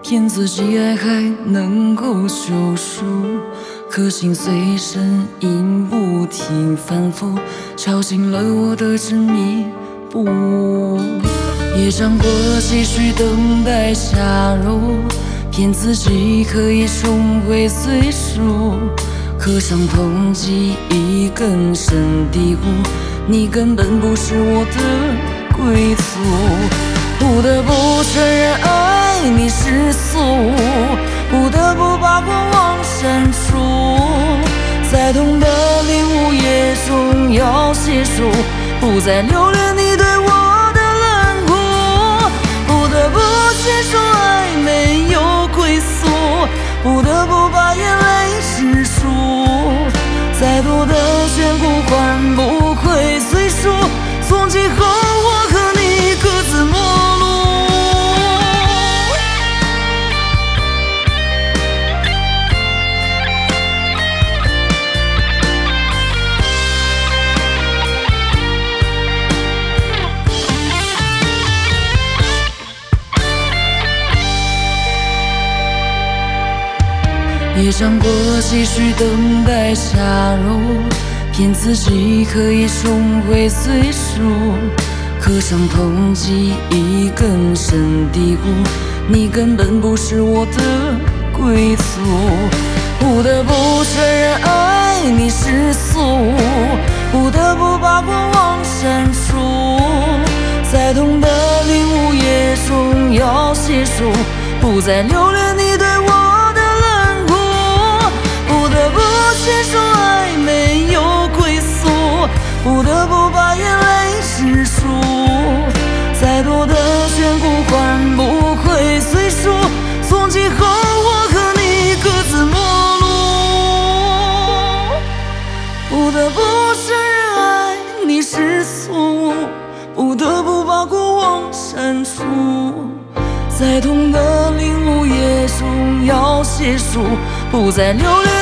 骗自己爱还能够救赎，可心随声音不停反复，敲醒了我的执迷不悟。也尝过继续等待下入，骗自己可以重回最初，可伤痛记忆根深蒂固，你根本不是我的归宿。不得不承认爱你世俗，不得不把过往删除，再痛的领悟也终要结束，不再留恋你对我的冷酷。不得不接受爱没有归宿，不得不把眼泪止住，再多的眷顾换不回岁数，从今后我和你各自陌路。也尝过继续等待下入，骗自己可以重回最初，可伤痛记忆根深蒂固，你根本不是我的归宿。不得不承认爱你世俗，不得不把过往删除，再痛的领悟也终要结束，不再留恋你对我的冷酷。不得不接受爱没有归宿，不得不把眼泪止住，再多的眷顾换不回岁数，从今后我和你各自陌路。不得不承认爱你世俗，不得不把过往删除，再痛的领悟也终要结束，不再留恋